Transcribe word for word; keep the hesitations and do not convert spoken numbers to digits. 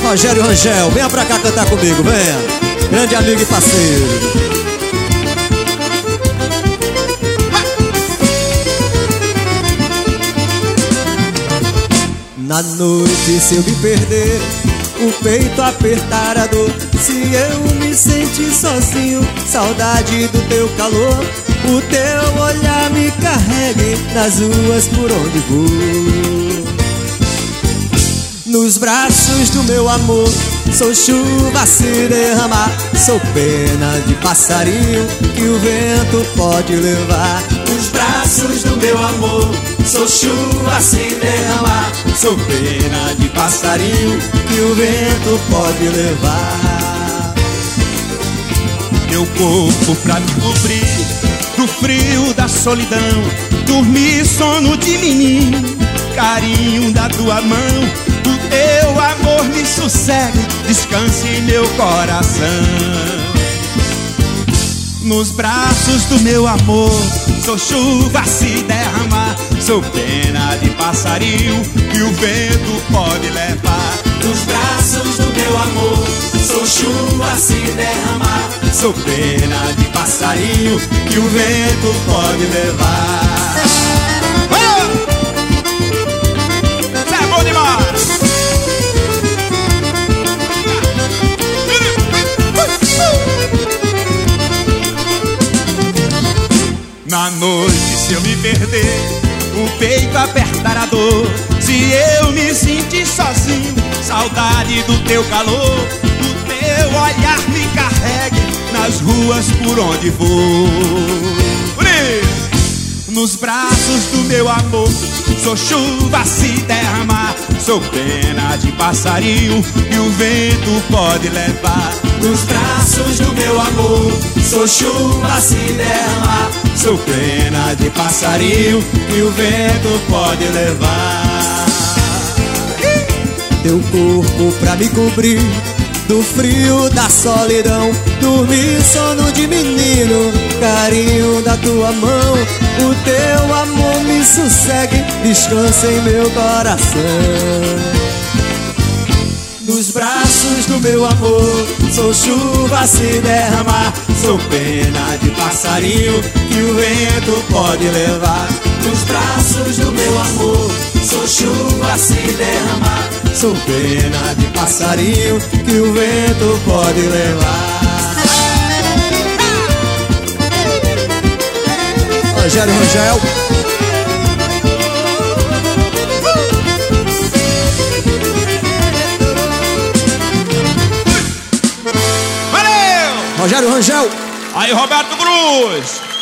Rogério Rangel, venha pra cá cantar comigo, venha. Grande amigo e parceiro. Na noite se eu me perder, o peito apertar a dor, se eu me sentir sozinho, saudade do teu calor, o teu olhar me carregue nas ruas por onde vou. Nos braços do meu amor, sou chuva a se derramar, sou pena de passarinho que o vento pode levar. Nos braços do meu amor, sou chuva a se derramar, sou pena de passarinho que o vento pode levar. Meu corpo pra me cobrir do frio da solidão, dormir sono de menino, carinho da tua mão, do teu amor me sossegue, descanse meu coração. Nos braços do meu amor, sou chuva a se derramar, sou pena de passarinho que o vento pode levar. Nos braços do meu amor, sou chuva a se derramar, sou pena de passarinho que o vento pode levar. Isso é bom demais! Na noite se eu me perder, o peito apertar a dor, se eu me sentir sozinho, saudade do teu calor, o teu olhar me carregue nas ruas por onde vou. Nos braços do meu amor, sou chuva a se derramar, sou pena de passarinho que o vento pode levar. Nos braços do meu amor, sou chuva a se derramar, sou pena de passarinho que o vento pode levar. Teu corpo pra me cobrir do frio da solidão, dormir sono de menino, carinho da tua mão, o teu amor me sossegue, descansa em meu coração. Nos braços do meu amor, sou chuva a se derramar, sou pena de passarinho que o vento pode levar. Nos braços do meu amor, sou chuva a se derramar, sou pena de passarinho que o vento pode levar. Rogério Rangel. Valeu! Rogério Rangel. Aí, Roberto Cruz.